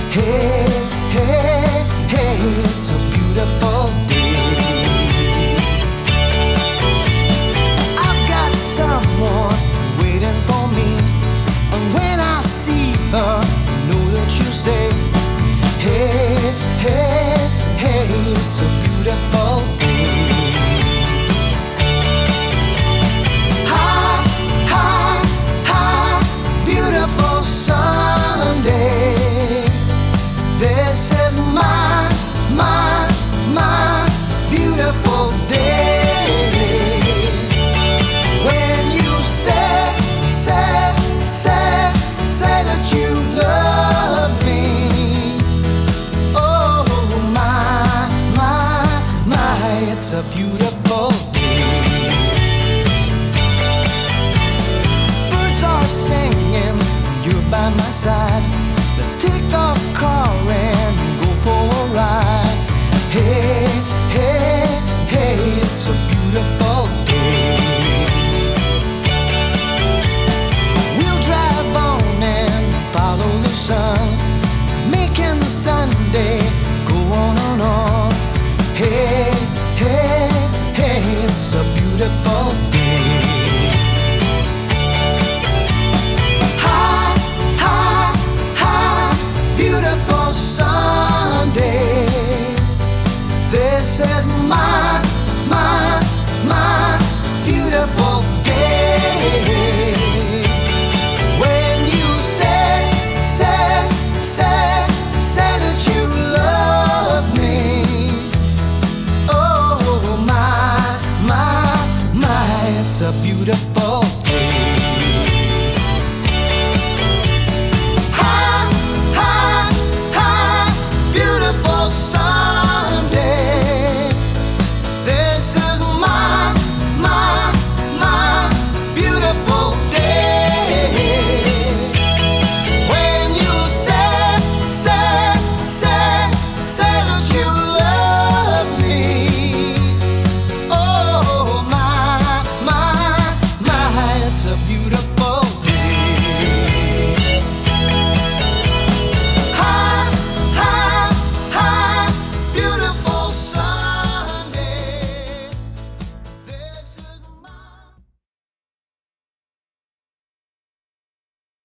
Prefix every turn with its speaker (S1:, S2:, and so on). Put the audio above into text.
S1: Hey, hey, hey, it's a beautiful day. I've got someone waiting for me, and when I see her, you know that you say, hey, hey, hey, it's a beautiful day. Hi, hi, hi, beautiful Sunday. This is my beautiful day. When you say that you love me, oh my, it's a beautiful day. Birds are singing, you're by my side. Let's take the car and go for a ride. Hey, hey, hey, it's a beautiful day. We'll drive on and follow the sun, making Sunday go on and on. Hey, hey, hey, it's a beautiful day.